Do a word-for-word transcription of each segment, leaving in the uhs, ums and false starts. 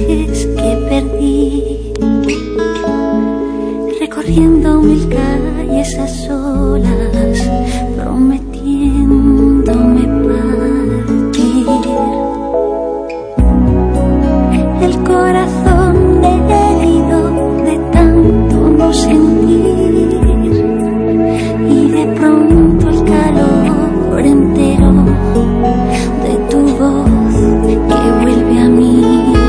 noches que perdí, recorriendo mil calles a solas, prometiéndome partir. El corazón herido de tanto no sentir, y de pronto el calor entero de tu voz que vuelve a mí.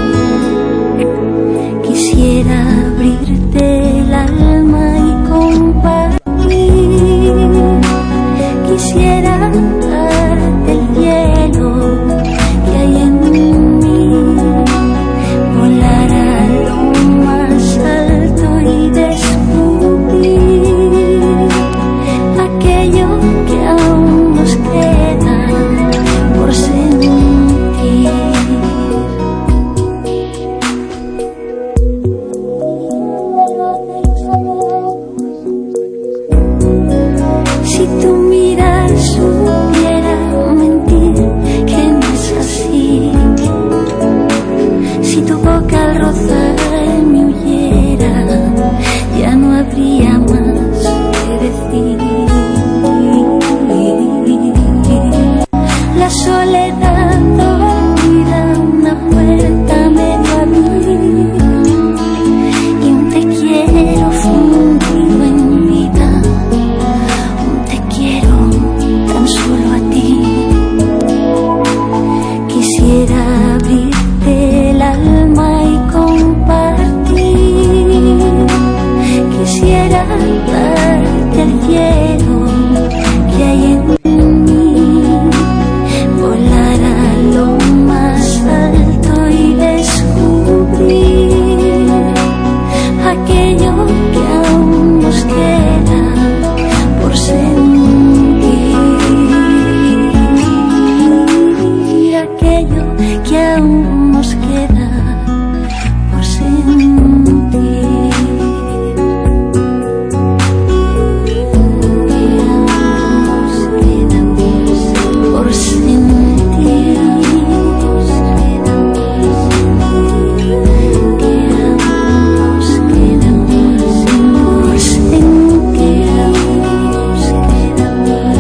Quisiera abrirte el alma y compartir. Quisiera darte el hielo que hay en mí, volar a lo más alto y descubrir aquello que aún nos queda por sentir. Si tu mirar supiera mentir que no es así, si tu boca al rozarme huyera, ya no habría más que decir. La soledad olvida una puerta medio abrir, y un te quiero fundido en vida, un te quiero tan solo a ti. Quisiera abrirte el alma y compartir. Quisiera darte el hielo que hay en mí, volar a lo más alto y descubrir aquello que aún nos queda por sentir. Aquello que aún nos queda por sentir. Por sentir, que ambos quedan por sentir, ambos quedan por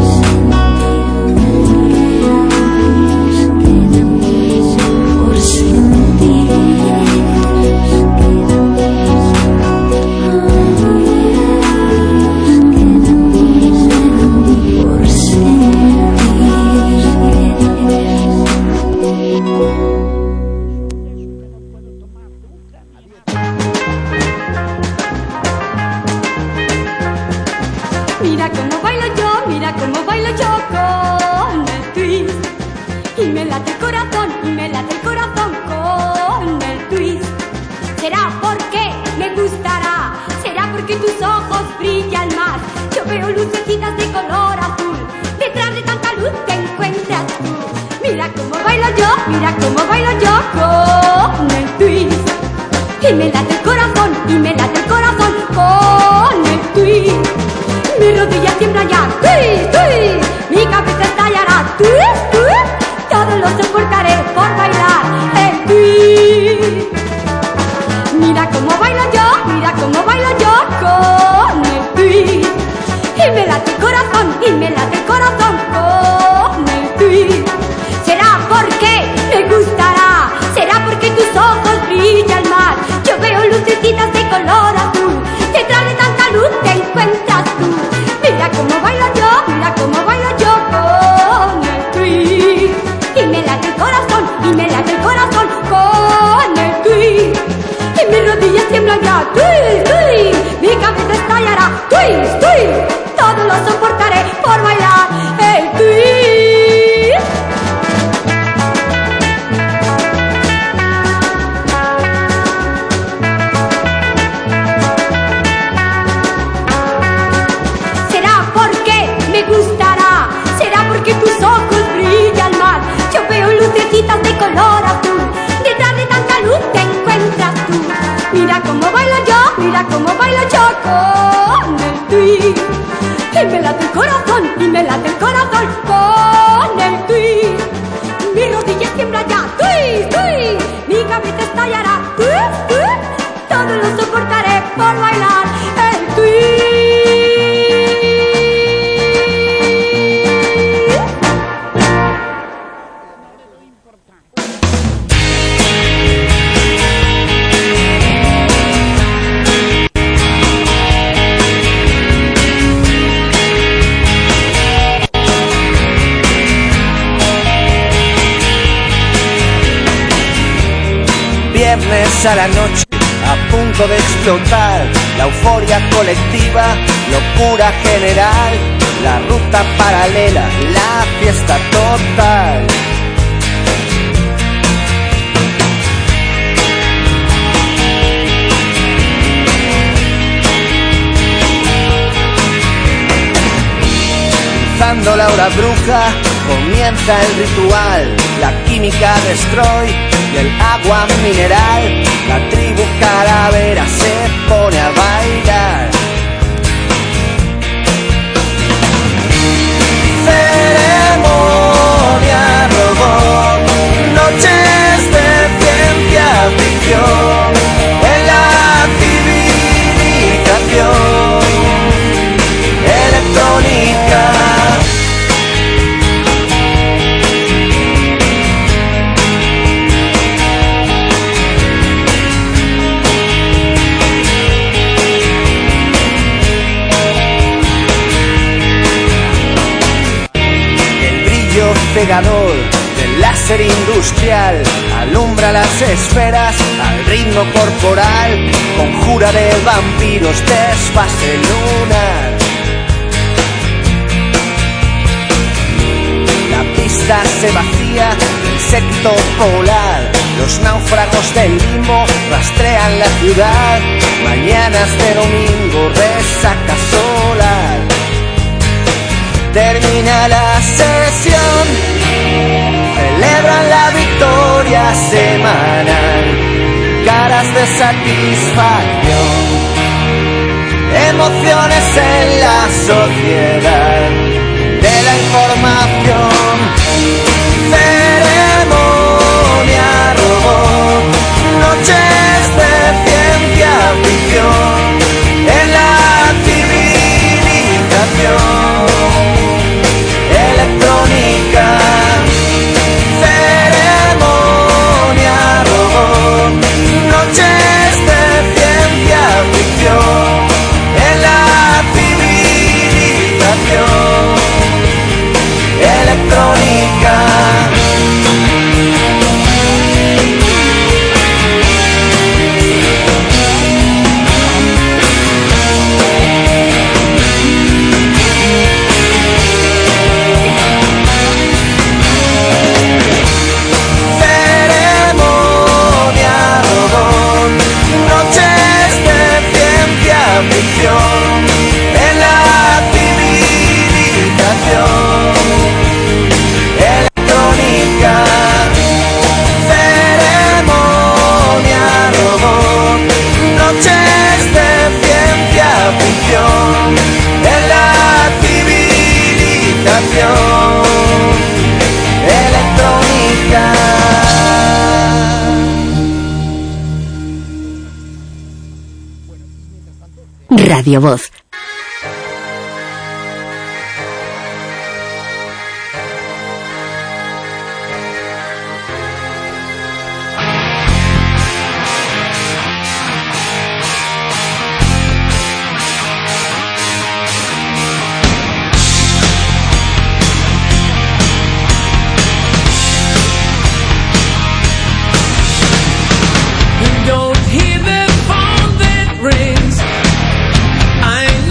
Mira cómo bailo yo, mira cómo bailo yo con el twist. Y me late el corazón, y me late el corazón con el twist. Será porque me gustará, será porque tus ojos brillan más. Yo veo lucecitas de color azul, detrás de tanta luz te encuentras tú. Mira cómo bailo yo, mira cómo bailo yo con el twist. Y me late el corazón, y me late el corazón con el twist. Mis rodillas tiemblan ya, twist, twist. Mi cabeza estallará, twist, twist. Todo lo soportaré por bailar el twist. Mira cómo bailo yo, mira cómo bailo yo con el twist. Y me late el corazón, y me late el corazón con el twist. Será porque me gustará, será porque tus ojos brillan más. Yo veo lucecitas de color azul, detrás de tanta luz te encuentras tú. Mira cómo bailo yo, mira cómo bailo yo con el twist. Y me late el corazón, y me late el corazón con el twist. Y mis rodillas tiemblan ya, twist, twist. Mi cabeza estallará, twist, twist. Todo lo soportaré por bailar el twist. Será porque me gustará, será porque tus ojos brillan más. Yo veo lucecitas de color azul, detrás de tanta luz te encuentras tú. Mira cómo bailo yo, mira cómo bailo yo con el twist. Y me late el corazón, y me late el corazón con el twist. Mis rodillas tiembla ya. ¡Tui, tui! Mi cabeza estallará. ¡Uh, uh! Todo lo soportaré por bailar el twist. Viernes a la noche, a punto de explotar, la euforia colectiva, locura general, la ruta paralela, la fiesta total. Cruzando la hora bruja, comienza el ritual, la química destroy y el agua mineral, la tribu calavera se pone a bailar. Ceremonia robot, noches de ciencia ficción, en la civilización electrónica. Cegador del láser industrial alumbra las esferas al ritmo corporal, conjura de vampiros desfase lunar. La pista se vacía del séquito polar, los náufragos del limbo rastrean la ciudad, mañanas de domingo, resaca solar. Termina la sesión, celebran la victoria semanal, caras de satisfacción, emociones en la sociedad de la información. Ceremonia robot, noches de ciencia ficción, en la civilización electrónica. Ceremonia robot, noches de ciencia ficción, en la civilización electrónica. En la civilización electrónica. Ceremonia robot, noches de ciencia ficción, en la civilización electrónica. Radio Voz. Don't hear the phone that rings. I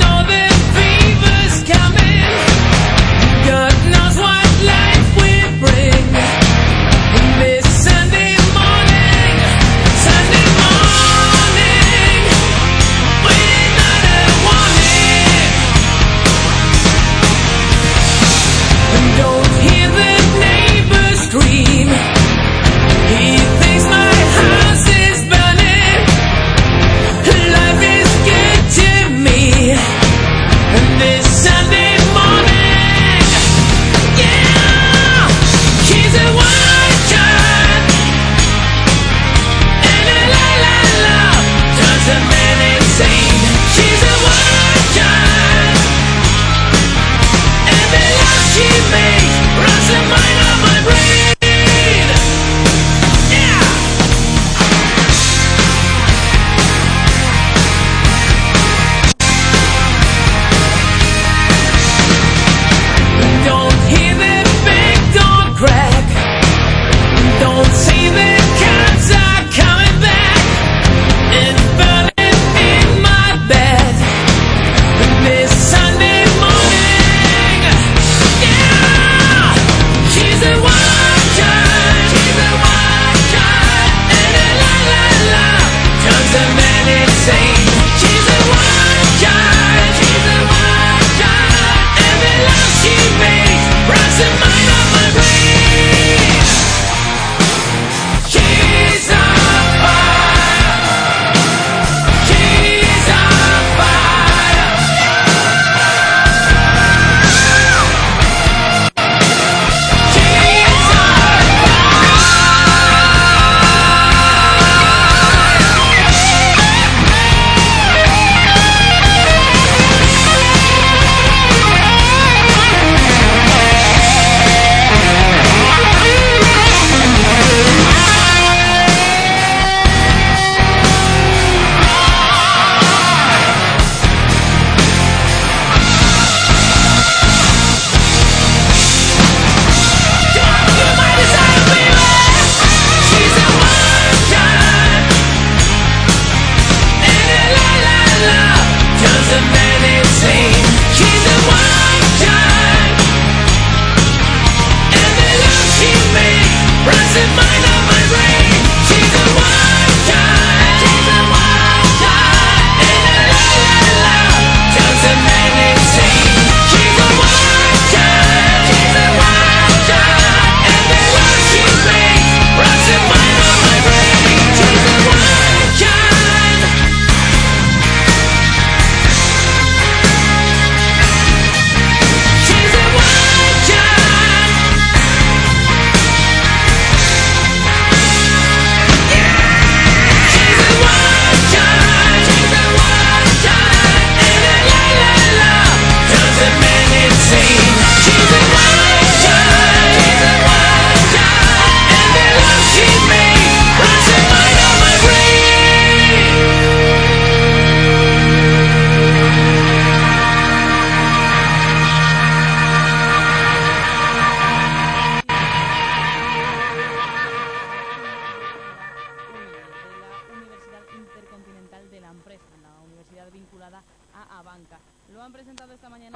entidad vinculada a Abanca. Lo han presentado esta mañana.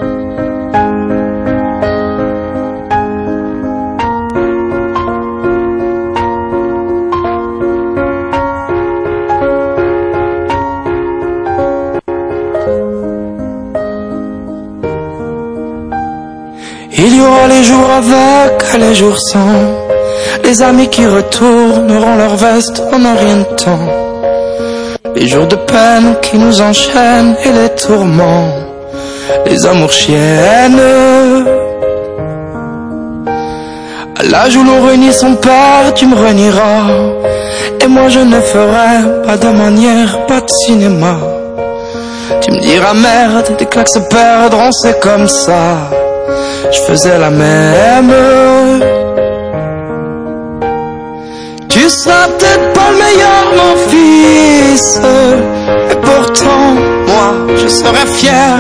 Il y aura les jours avec et les jours sans, les amis qui retourneront leur veste en un rien de temps, les jours de peine qui nous enchaînent et les tourments, les amours chiennes. À l'âge où l'on renie son père, tu me renieras, et moi je ne ferai pas de manière, pas de cinéma. Tu me diras merde, des claques se perdront, c'est comme ça. Je faisais la même. Tu seras peut-être pas le meilleur, mon fils, et pourtant, moi, je serais fier.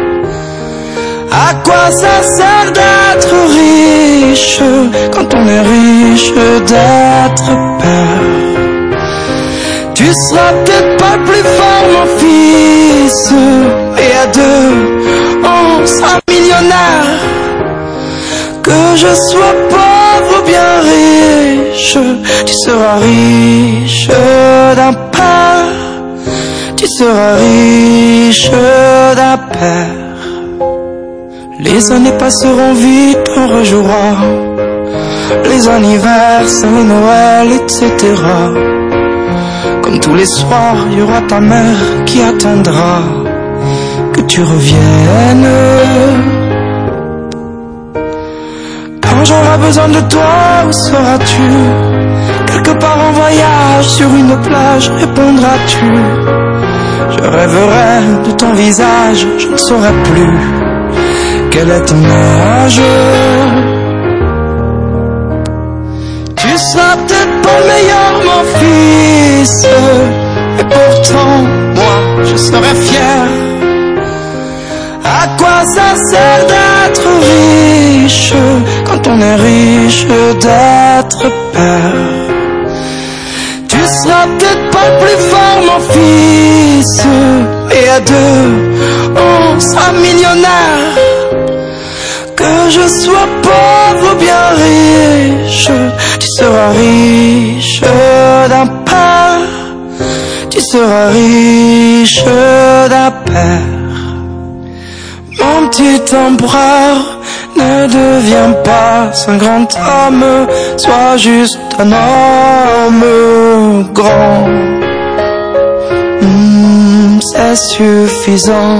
À quoi ça sert d'être riche quand on est riche d'être père? Tu seras peut-être pas le plus fort, mon fils, et à deux, on sera millionnaire. Que je sois pauvre ou bien riche, tu seras riche d'un père. Tu seras riche d'un père. Les années passeront vite, on rejouera les anniversaires, les Noëls, et cetera. Comme tous les soirs, il y aura ta mère qui attendra que tu reviennes. Quand j'aurai besoin de toi, où seras-tu? Quelque part en voyage, sur une plage, répondras-tu? Je rêverai de ton visage, je ne saurai plus quel est ton âge. Tu seras peut-être pas le meilleur, mon fils, et pourtant, moi, je serai fier. À quoi ça sert d'être riche quand on est riche d'être père? Tu seras peut-être pas le plus fort, mon fils, et à deux, on sera millionnaire. Que je sois pauvre ou bien riche, tu seras riche d'un père. Tu seras riche d'un père. Mon petit empereur, ne deviens pas un grand homme, sois juste un homme grand. Mmh, c'est suffisant.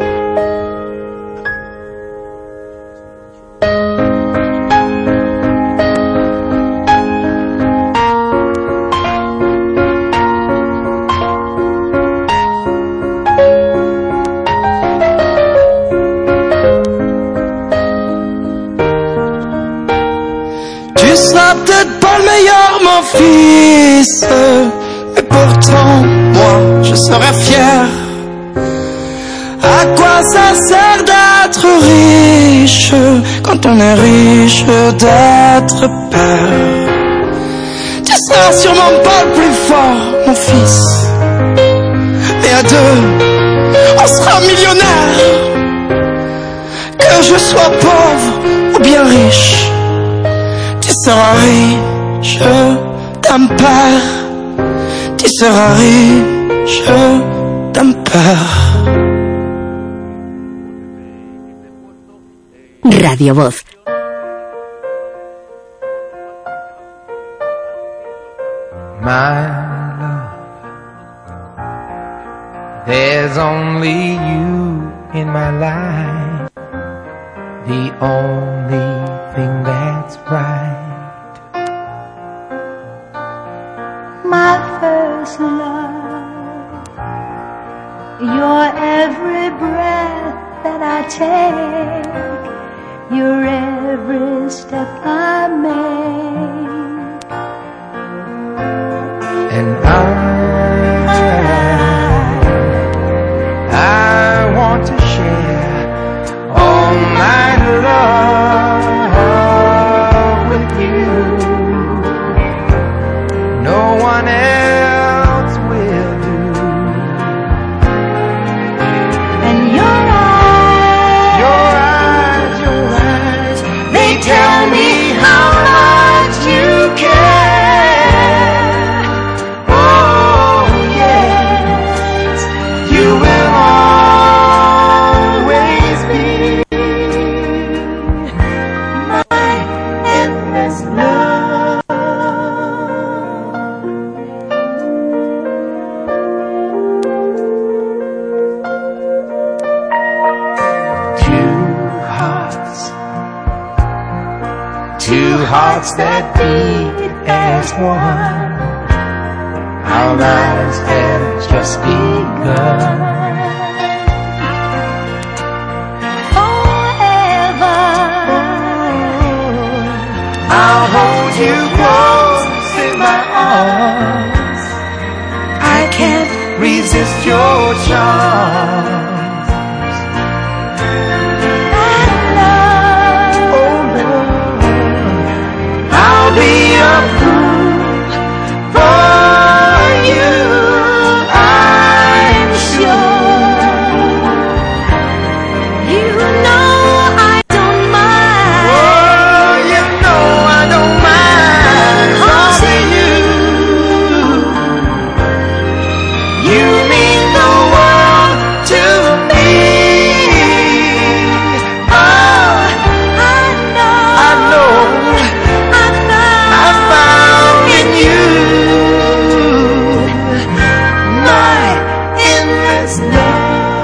Tu seras peut-être pas le meilleur, mon fils, et pourtant, moi, je serai fier. À quoi ça sert d'être riche quand on est riche d'être père? Tu seras sûrement pas le plus fort, mon fils, mais à deux, on sera millionnaire. Que je sois pauvre ou bien riche, tu seras riche d'un père. Tu seras riche d'un père. Radio Voz. My love, there's only you in my life, the only thing that's right. My first love, your every breath that I take, your every step I make. And I, I want to share all my love with you. No one else will do. two hearts that beat as one. Our lives have just begun. Forever, I'll hold you close in my arms. I can't resist your charms. I'll be a fool for you, I'm sure. you know I don't mind. Oh, you know I don't mind causing you. You mean the world to me. Oh, I know, I know. I found, I found in you my endless love.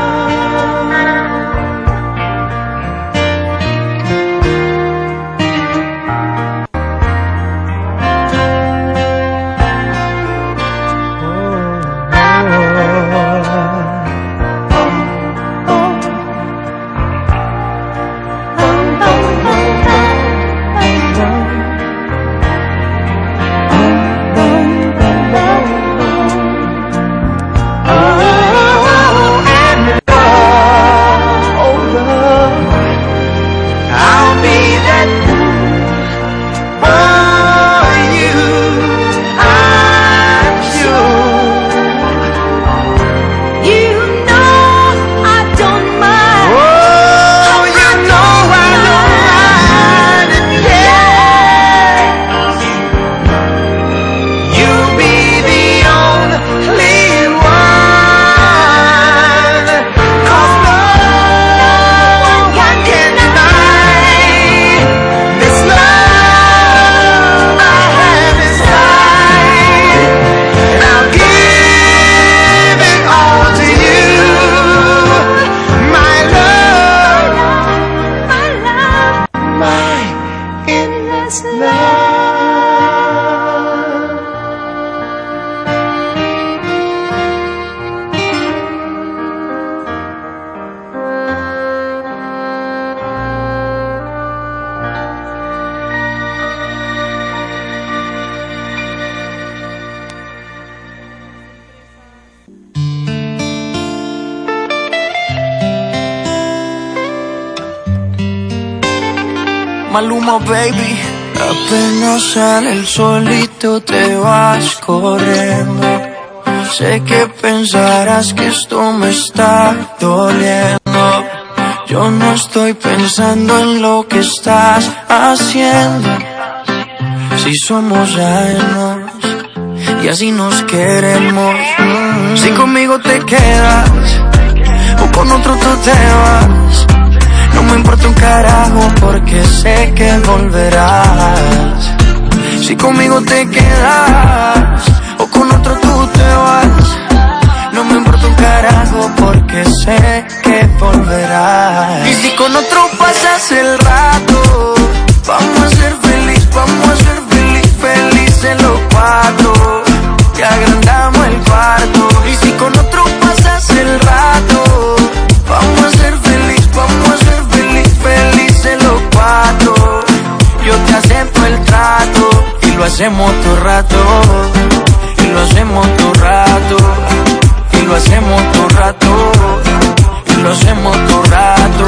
Maluma, baby. Apenas sale el solito te vas corriendo. Sé que pensarás que esto me está doliendo. Yo no estoy pensando en lo que estás haciendo. Si somos ajenos y así nos queremos. Si conmigo te quedas o con otro tú te vas, no me importa un carajo porque sé que volverás. Si conmigo te quedas o con otro tú te vas, no me importa un carajo porque sé que volverás. Y si con otro pasas el rato, vamos a ser feliz, vamos a ser feliz, felices los cuatro. Que agrandamos el cuarto. Y si con otro pasas el rato, vamos a ser feliz, vamos a ser feliz, felices los cuatro. Yo te acepto el trato y lo hacemos todo rato. Y lo hacemos todo rato. Y lo hacemos todo rato. Y lo hacemos todo rato.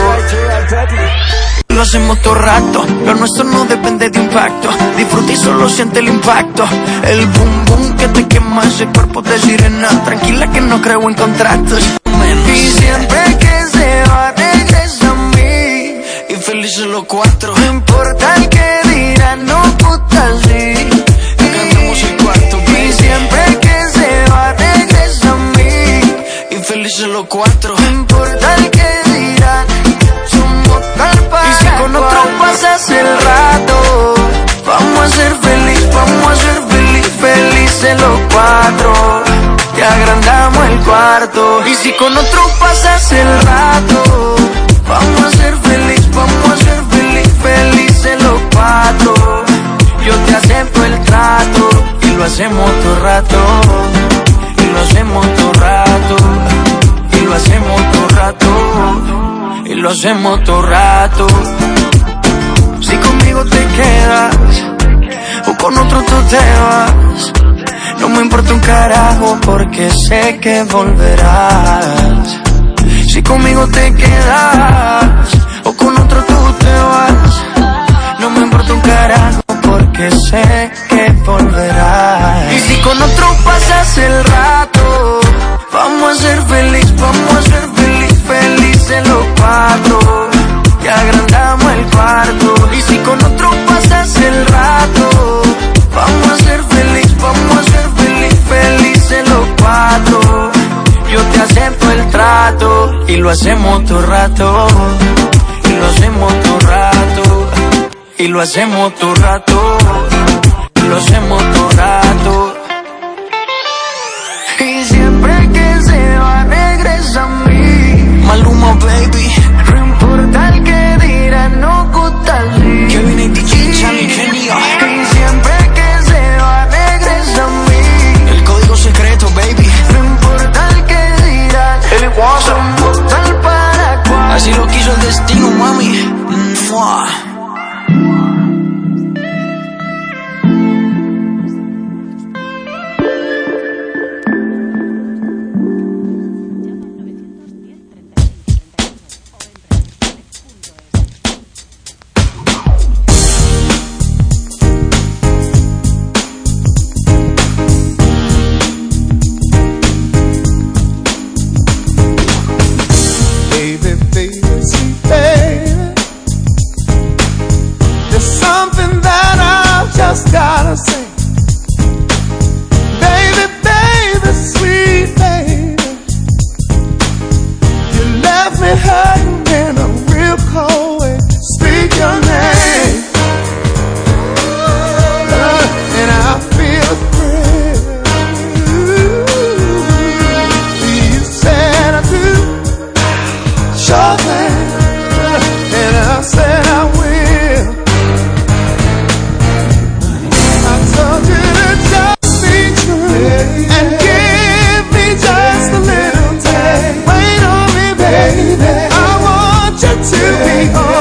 Lo hacemos todo rato. Lo nuestro no depende de impacto. Disfruta y solo siente el impacto. El boom boom que te quema ese cuerpo de sirena. Tranquila que no creo en contratos. Y siempre que se va regresa a mí. Y felices los cuatro. No importa el que dirán, no puta sí. Cantamos el cuarto. Y siempre que se va regresa a mí. Y felices los cuatro. No importa el que dirán, somos tal para. Y si con otro pasas el rato, vamos a ser feliz, vamos a ser feliz, felices los cuatro. Te agrandamos el cuarto. Y si con otro pasas el rato, vamos a ser feliz, vamos a ser feliz, felices los cuatro. lo hacemos todo rato. Si conmigo te quedas o con otro tú te vas, no me importa un carajo porque sé que volverás. Si conmigo te quedas o con otro tú te vas, no me importa un carajo porque sé que volverás. Y si con otro pasas el rato, vamos a ser feliz, vamos a ser feliz, felices los cuatro. Y agrandamos el cuarto. Y si con otro pasas el rato, vamos a ser feliz, vamos a ser feliz, felices los cuatro. Yo te acepto el trato y lo hacemos todo rato. Y lo hacemos todo rato. Y lo hacemos todo rato. Y lo hacemos todo rato. Y siempre que se va regresa a mí. Maluma baby. No importa el que dirán, no gusta el Kevin y D J Charlie Genia. Y siempre que se va regresa a mí. El código secreto baby. No importa el que dirán, el somos tal para cual. Así lo quiso el destino mami. Mua. Gotta say, baby, baby, sweet baby, you left me hurting in a real cold way. Speak your name, uh, and I feel afraid. You said I do, sure thing, and I said I will. To be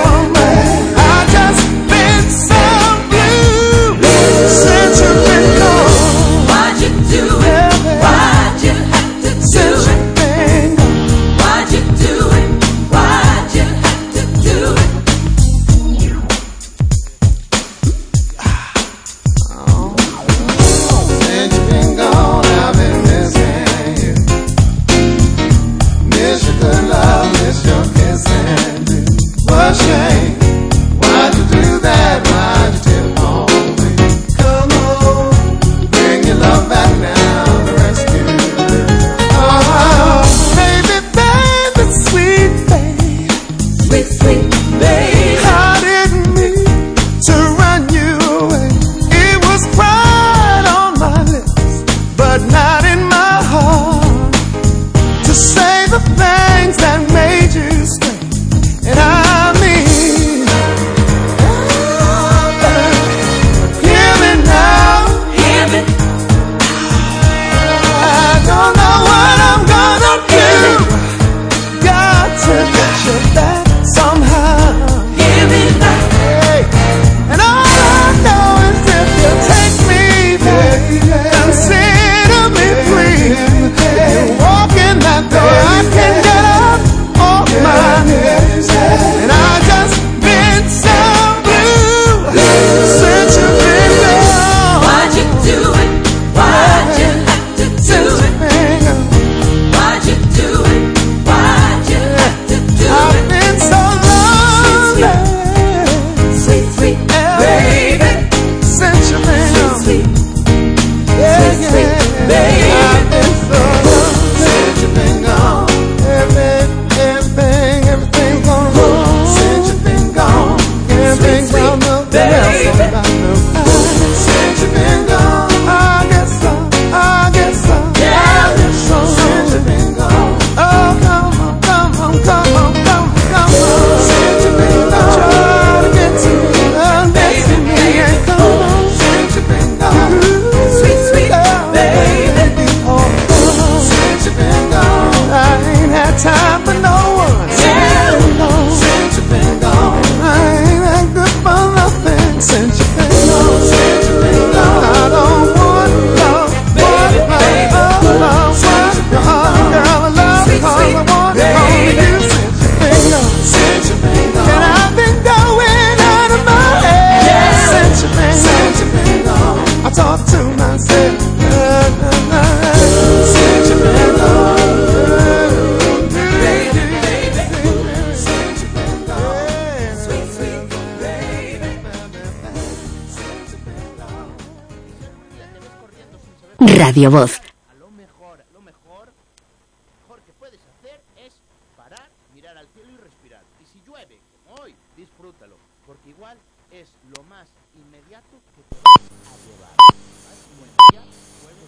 Radio Voz. A lo mejor, a lo mejor, mejor que puedes hacer es parar, mirar al cielo y respirar. Y si llueve, como hoy, disfrútalo, porque igual es lo más inmediato que te vas a llevar. ¿Vale? Bueno, ya, vuelvo.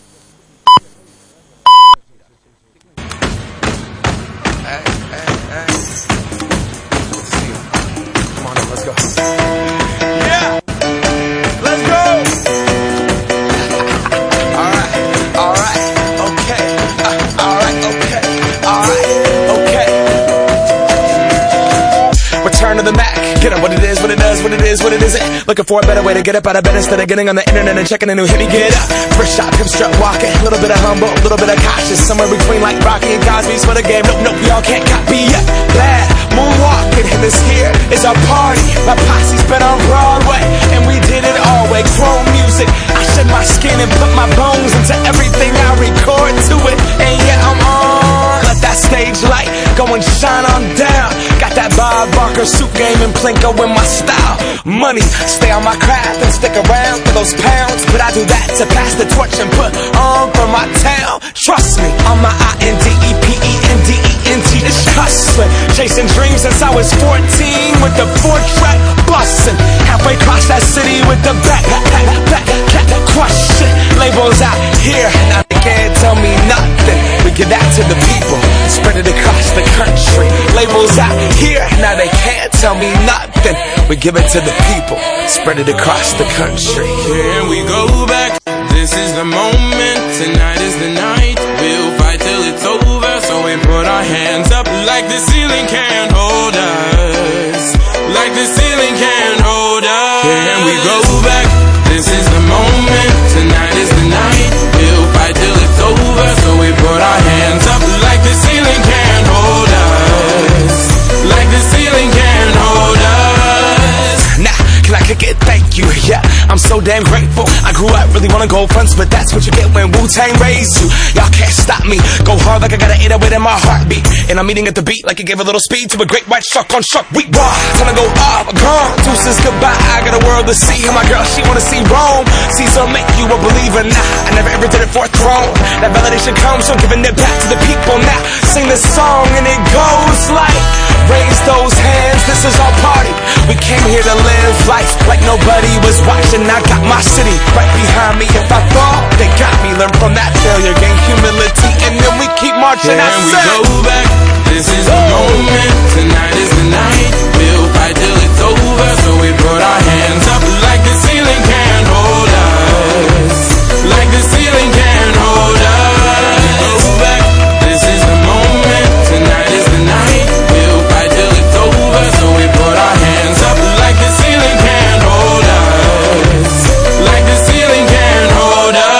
Hey, hey, hey. Let's see. Come on, let's go. Yeah! Let's go! Alright, alright, okay. Uh, alright, okay. Alright, okay. Return to the Mac. Get up what it is, what it does, what it is, what it isn't. Looking for a better way to get up out of bed instead of getting on the internet and checking a new hit. Me get up. First shot, come strut walking. A little bit of humble, a little bit of cautious. Somewhere between like Rocky and Cosby's for the game. Nope, nope, y'all can't copy yet. Glad moonwalking, and this here is our party. My posse's been on Broadway, and we did it all way. Chrome music, I shed my skin and put my bones into everything I record to it. And yeah, I'm on. Let that stage light go and shine on down. Got that Bob Barker suit game and Plinko in my style. Money, stay on my craft and stick around for those pounds. But I do that to pass the torch and put on for my town. Trust me, on my I N D E P E N D E N T, it's hustling. Chasing dreams since I was fourteen with the four-track bustin'. Halfway across that city with the back, back, back, back, crush it. Labels out here, now they can't tell me nothing. We give that to the people, spread it across the country. Labels out here, now they can't tell me nothing. We give it to the people, spread it across the country. Here we go back, this is the moment, tonight is the night. We'll fight till it's over, so we put our hands up like the ceiling can't hold us. Like the ceiling can't hold us. Here we go back, this is the moment, tonight is the night. We'll fight till it's over, so we put our hands up like the ceiling can't hold us. Like the ceiling can't hold us. Nah, can I kick it? Thank you, yeah, I'm so damn grateful. I grew up really wanna go fronts, but that's what you get when Wu-Tang raised you. Y'all can't stop me, go hard like I got an eight oh eight in my heartbeat. And I'm eating at the beat like it gave a little speed to a great white shark on shark week. Raw, time to go up, gone, deuces goodbye. I got a world to see, and my girl, she wanna see Rome. Caesar make you a believer, nah, I never ever did it for a throne. That validation comes from giving it back to the people. Now, sing this song and it goes like, raise those hands, this is our party. We came here to live life like nobody was watching. I got my city right behind me. If I fall, they got me. Learn from that failure, gain humility, and then we keep marching. Can we go back? This is the moment, tonight is the night. We'll fight till it's over, so we put our hands up like the ceiling can't hold us. Like the ceiling can't hold us. Go back, this is the moment, tonight is the night. We'll fight till it's over, so we put our hands up like the ceiling can't hold us. Like the ceiling can't hold us.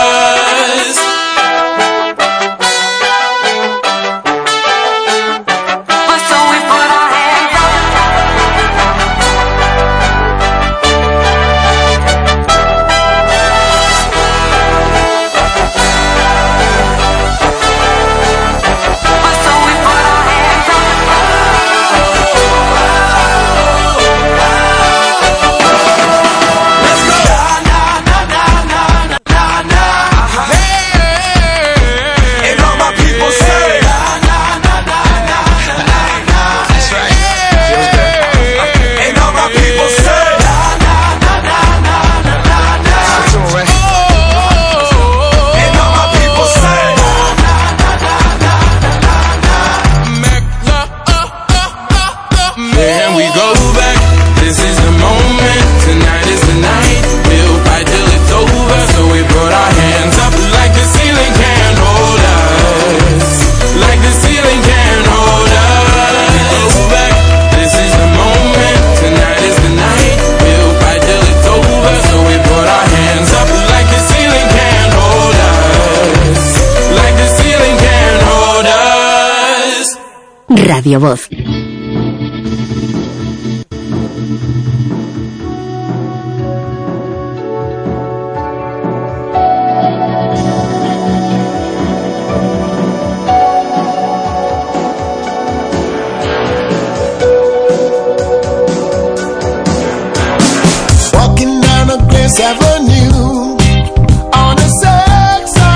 Radio Voz. Walking down a Grace Avenue on a sex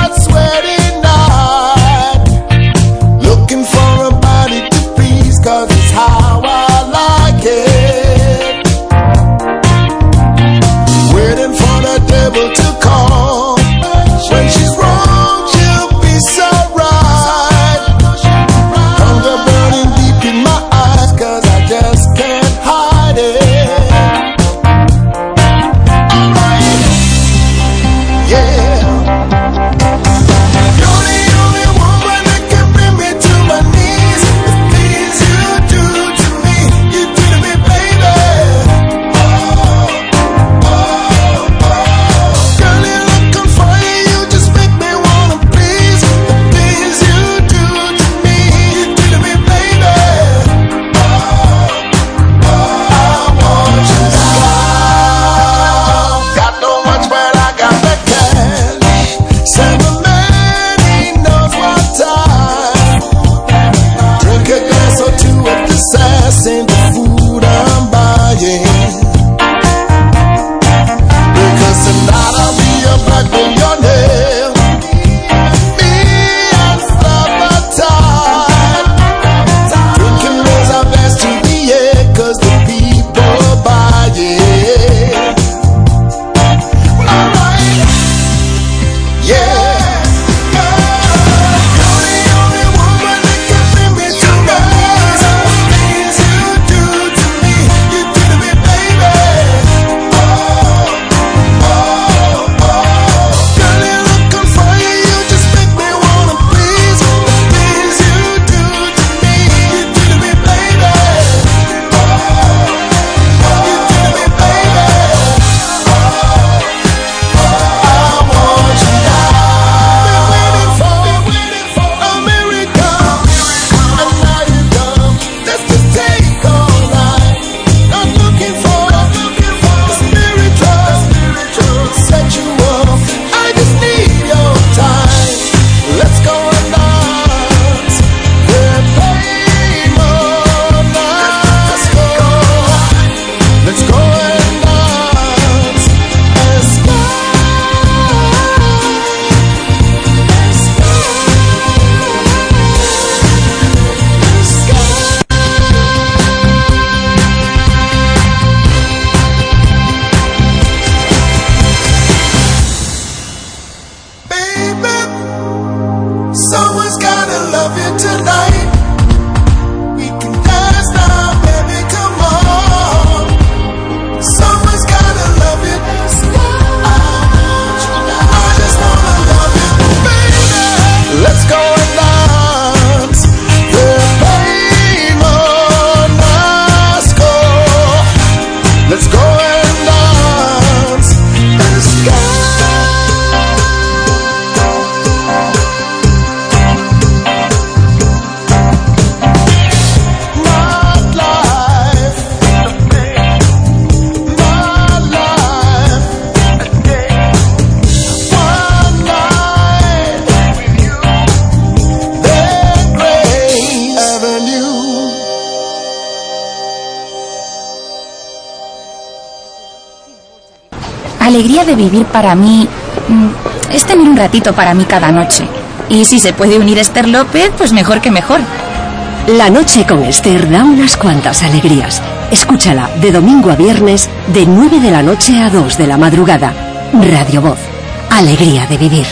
Alegría de vivir para mí es tener un ratito para mí cada noche. Y si se puede unir Esther López, pues mejor que mejor. La noche con Esther da unas cuantas alegrías. Escúchala de domingo a viernes, de nueve de la noche a dos de la madrugada. Radio Voz. Alegría de vivir.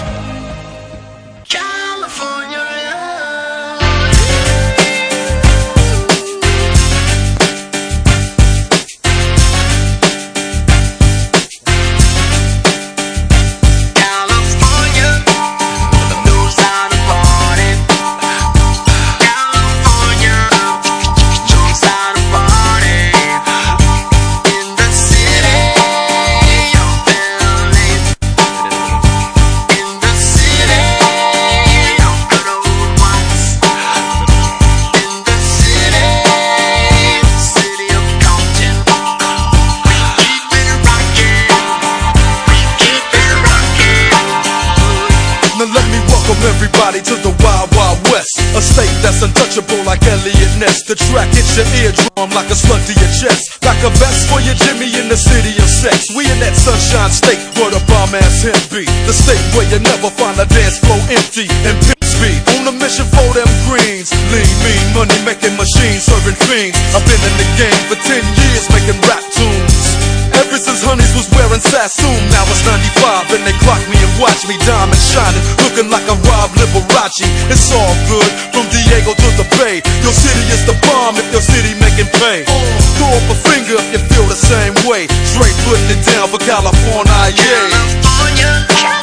The track hits your eardrum like a slug to your chest, like a vest for your Jimmy in the city of sex. We in that sunshine state where the bomb ass him be, the state where you never find a dance floor empty and pimp speed. On a mission for them greens, lean, mean, money making machines, serving fiends. I've been in the game for ten years making rap tunes. Ever since Honeys was wearing Sassoon, now it's ninety-five and they clock me and watch me diamond shining, looking like a Rob Liberace. It's all good from Diego to the Bay. Your city is the bomb if your city making pay. Throw up a finger if you feel the same way. Straight putting it down for California, yeah. California,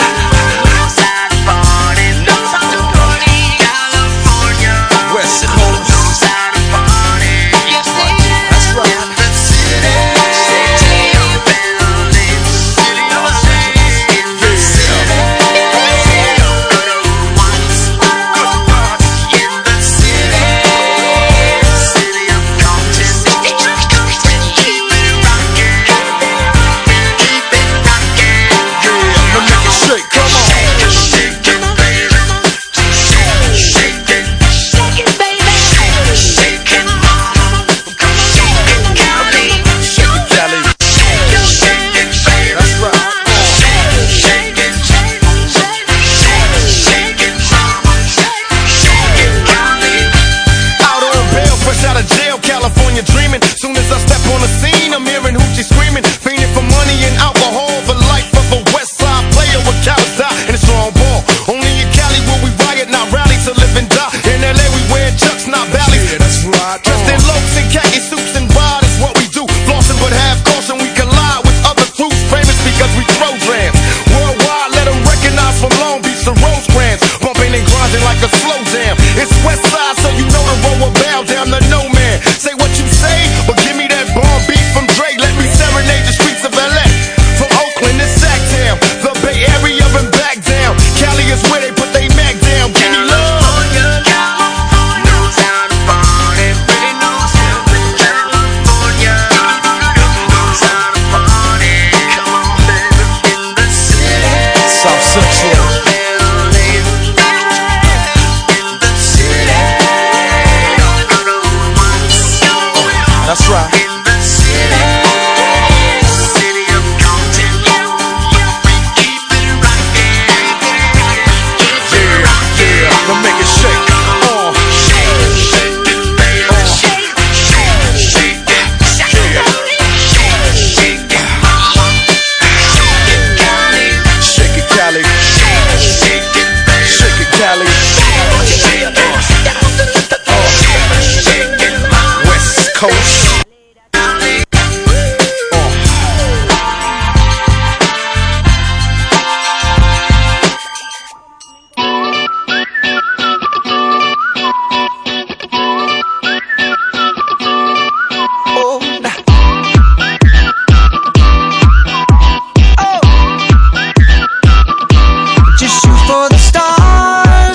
California, West Coast.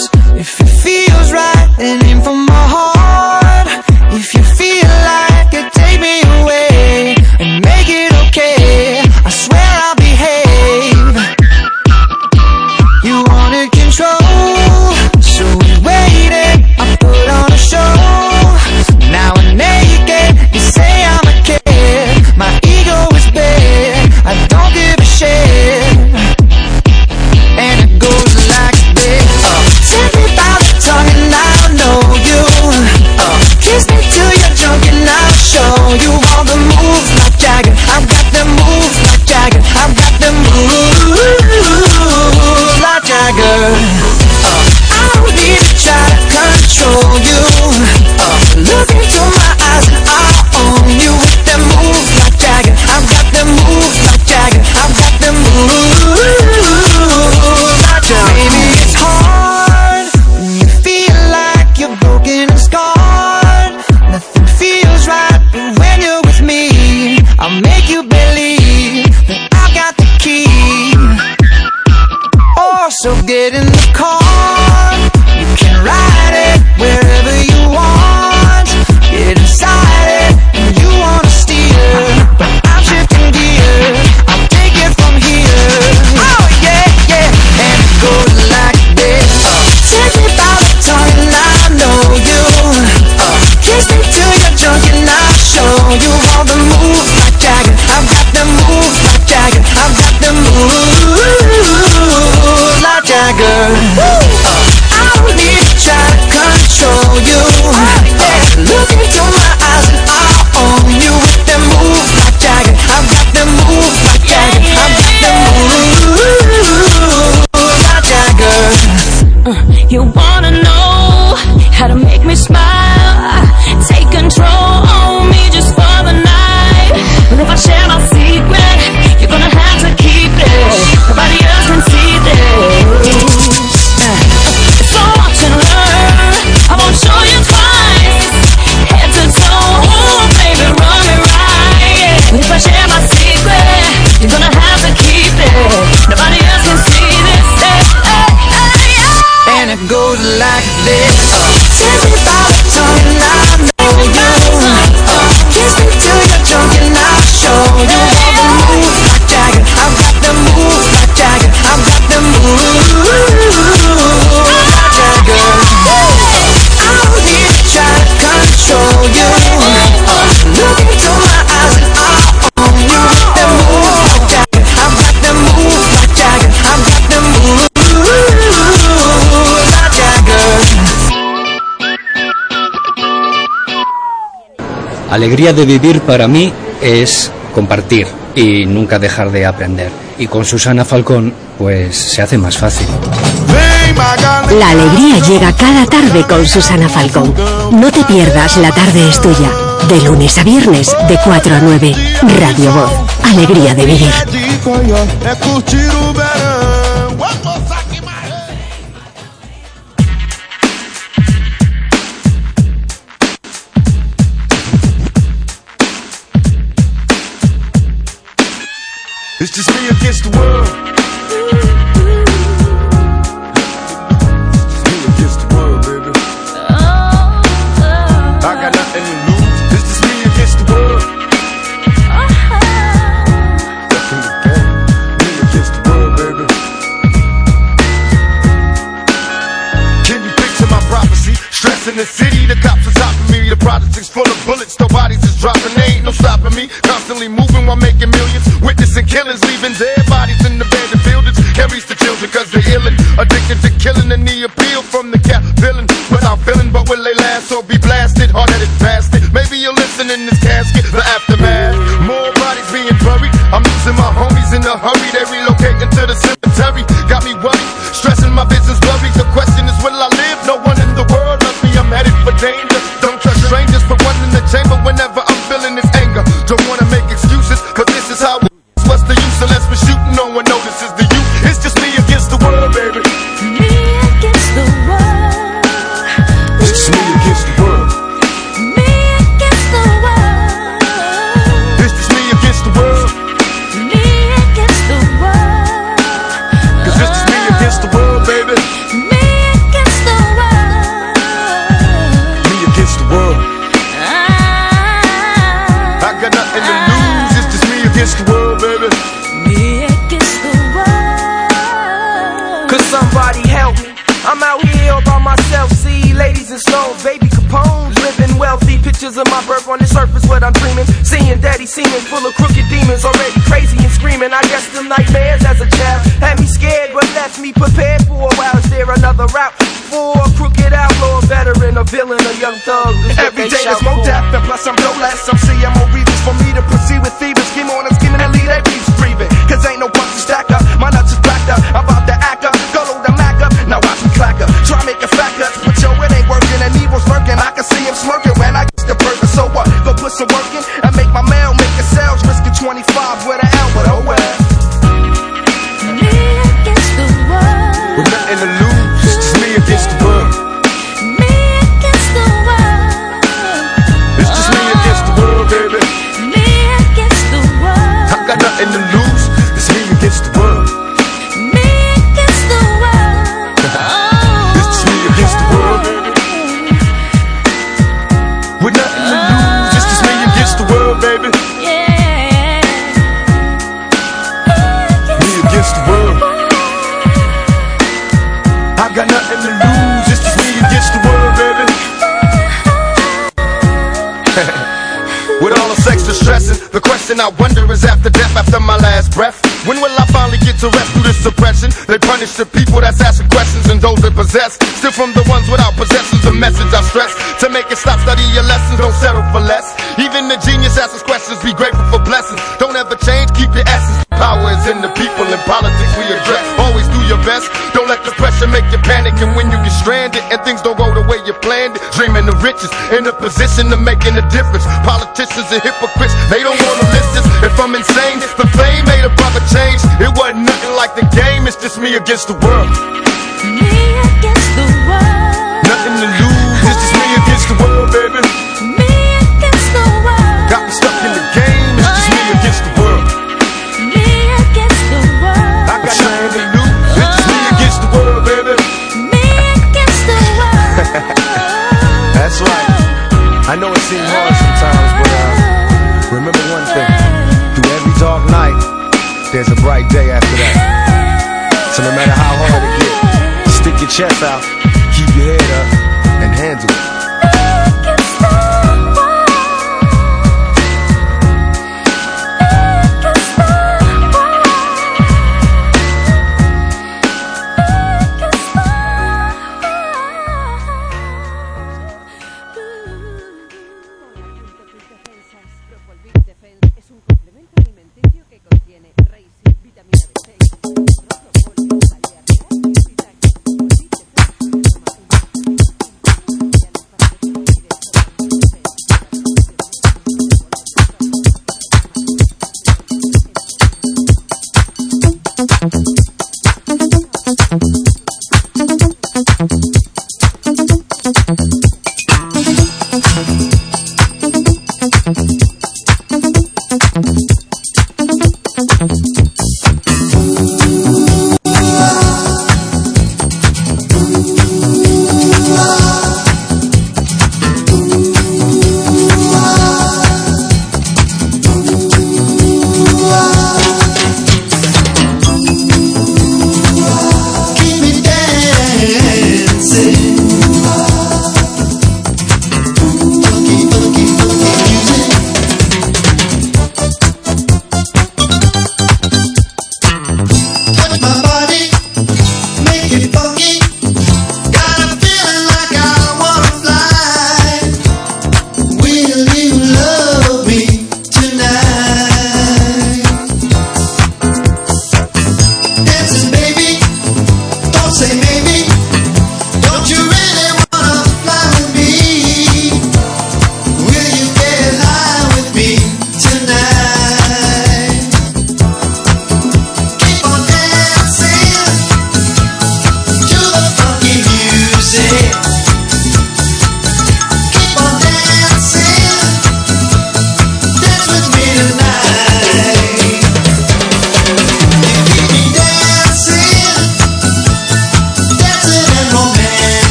And aim for my heart. If you feel like it junk and I'll show you all the moves like Jagger. I've got them moves like Jagger. I've got them moves like Jagger. uh, I don't need to try to control you. uh, Look into my eyes and I'll own you with them moves like Jagger. I've got them moves like Jagger. I've got them moves like Jagger. Maybe it's hard when you feel like you're broken and scarred. Nothing feels right, but when you're with me, I'll make you believe that I've got the key. Oh, so get in the car, you can ride it wherever you want. Get inside it, and you wanna steer, but I'm shifting gears, I'll take it from here. Oh yeah, yeah, and it goes like this. uh, Take me by the tongue and I know you. uh, Kiss me till you're drunk and I'll show you all the moves like Jagger. I've got them moves like Jagger. I've got them moves like Jagger. uh, I don't need to try to control you. uh, Look into my eyes and I'll own you with them moves like Jagger. I've got them moves like Jagger. I've got them moves like Jagger. Uh, you wanna know how to make me smile? Take control on me just for the night. But if I share my secret, you're gonna have to keep it. Nobody else can see this. Uh, it's so watch and learn. I won't show you twice. Head to toe, oh, baby, run it right. But if I share my secret, you're gonna have to keep it. Nobody else can see this. Hey, hey, hey, hey. And it goes like this. uh, Take me by the tongue and I know you. uh, Kiss me till you're drunk and I'll show you all the moves like Jagger. I've got them moves like Jagger. I've got them moves like Jagger. uh, I don't need to try to control you. uh, Look into my eyes and I'll own you with them moves like Jagger. I've got them moves like Jagger. I've got them moves like Jagger. Alegría de vivir para mí es compartir y nunca dejar de aprender. Y con Susana Falcón, pues se hace más fácil. La alegría llega cada tarde con Susana Falcón. No te pierdas La Tarde es Tuya. De lunes a viernes, de cuatro a nueve. Radio Voz. Alegría de vivir. It's just me against the world. It's me against the world, baby. I got nothing to lose. It's just me against the world. Me against the world, baby. Can you picture my prophecy? Stress in the city, the cops are stopping me. The projects full of bullets, the bodies is dropping. They ain't no stopping me. Constantly moving while making millions. Witnessing killings, leaving dead bodies in the abandoned buildings. Carries the children cause they're illin'. Addicted to killing and the appeal from the cap villain. Without feeling, but will they last or be blasted? Hard-headed bastard. Maybe you'll listen in this casket, the aftermath. More bodies being buried. I'm losing my homies in a hurry. They relocating to the cemetery. Got me worried, stressing my business blurry. The question is, will I live? No one in the world loves me. I'm headed for danger. Don't trust strangers. Put one in the chamber whenever I'm feeling this anger. Don't wanna make excuses, cause this is how it is. What's the use unless we're shooting? No one notices the youth. It's just me against the world, baby. Me against the world. It's just me against the world. Me against the world. It's just me against the world. Me against the world. Cause it's just me against the world, baby. Me against the world. Me against the world. I got nothing to lose. It's just me against the world, baby. Me against the world. Could somebody help me? I'm out here all by myself. See ladies in snow, baby Capone's living wealthy. Pictures of my birth on the surface, what I'm dreaming. Seeing daddy seeming full of crooked demons, already crazy and screaming. I guess them nightmares as a child had me scared, but left me prepared for a while. Is there another route for a crooked outlaw veteran? a villain, a young thug. Every day there's more death, and plus I'm no less. Some C M O reasons for me to proceed with thieves. Scheme on and scheming and lead their beefs breathing. Cause ain't no punch to stack up. My nuts is backed up. I'm about to act up. Go load the Mac up. Now watch me clack up. Try make a fat cuts, but yo, it ain't working. And evil's lurking. I can see him smirking when I get the burger. So what? Go put some work in and make my mail, make a sales. Risking twenty-five with an L, but oh well. Me against the world. With nothing to lose, it's me against the world. Me against the world. It's just me against the world, baby. Me against the world. I got nothing to lose, it's me against the world. Me against the world. It's just me against the world, baby. With nothing to lose, it's just me against the world, baby. Yeah. Me against the world. I got nothing to lose, it's just me against the world, baby. With all this extra stressing, the question I wonder is after death, after my last breath, when will I finally get to rest through this suppression? They punish the people that's asking questions and those that possess. Still from the ones without possessions, the message I stress. To make it stop, study your lessons, don't settle for less. Even the genius asks questions, be grateful for blessings. Don't ever change, keep your essence. Power is in the people, in politics we address. Always do your best, don't let the pressure make you panic. And when you get stranded and things don't go the way you planned it, dreaming the riches, in a position of making a difference. Politicians and hypocrites, they don't wanna listen. If I'm insane, the fame made a brother change. It wasn't nothing like the game, it's just me against the world. Me against the world. Nothing to lose, it's just me against the world, baby. Me against the world. Got me stuck in the game, it's just me against the world. Me against the world. I got nothing to lose, it's just me against the world, baby. Me against the world. That's right. I know it seems hard sometimes, but uh, remember one thing. Through every dark night, there's a bright day after that. So no matter how hard it gets, stick your chest out, keep your head up, and handle it.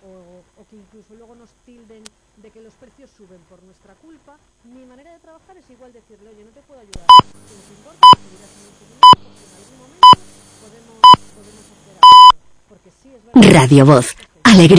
o, o que incluso luego nos tilden de que los precios suben por nuestra culpa, mi manera de trabajar es igual decirle, oye, no te puedo ayudar, si no te importa, seguirás en el seguimiento, porque en algún momento podemos, podemos hacer algo, porque sí es verdad. Radio Voz, alegría.